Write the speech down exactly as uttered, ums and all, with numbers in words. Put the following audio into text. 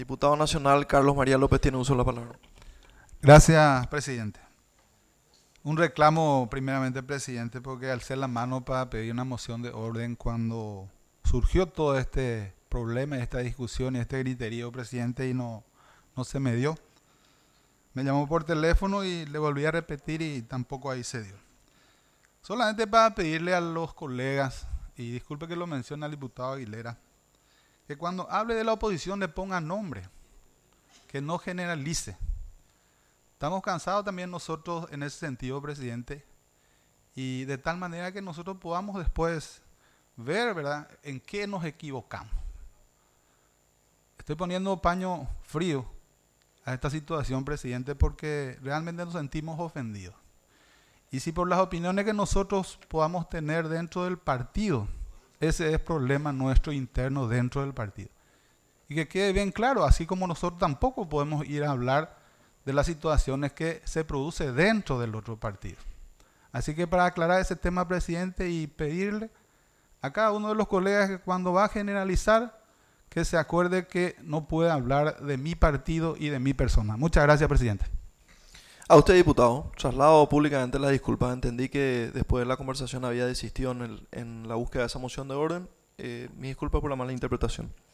Diputado Nacional Carlos María López tiene uso de la palabra. Gracias, presidente. Un reclamo primeramente, presidente, porque alcé la mano para pedir una moción de orden cuando surgió todo este problema, esta discusión y este griterío, presidente, y no, no se me dio. Me llamó por teléfono y le volví a repetir y tampoco ahí se dio. Solamente para pedirle a los colegas, y disculpe que lo mencione al diputado Aguilera, que cuando hable de la oposición le ponga nombre, que no generalice. Estamos cansados también nosotros en ese sentido, presidente, y de tal manera que nosotros podamos después ver, ¿verdad?, en qué nos equivocamos. Estoy poniendo paño frío a esta situación, presidente, porque realmente nos sentimos ofendidos. Y si por las opiniones que nosotros podamos tener dentro del partido, ese es problema nuestro interno dentro del partido. Y que quede bien claro, así como nosotros tampoco podemos ir a hablar de las situaciones que se produce dentro del otro partido. Así que para aclarar ese tema, presidente, y pedirle a cada uno de los colegas que cuando va a generalizar, que se acuerde que no puede hablar de mi partido y de mi persona. Muchas gracias, presidente. A usted, diputado, traslado públicamente las disculpas. Entendí que después de la conversación había desistido en, el, en la búsqueda de esa moción de orden. Eh, mis disculpas por la mala interpretación.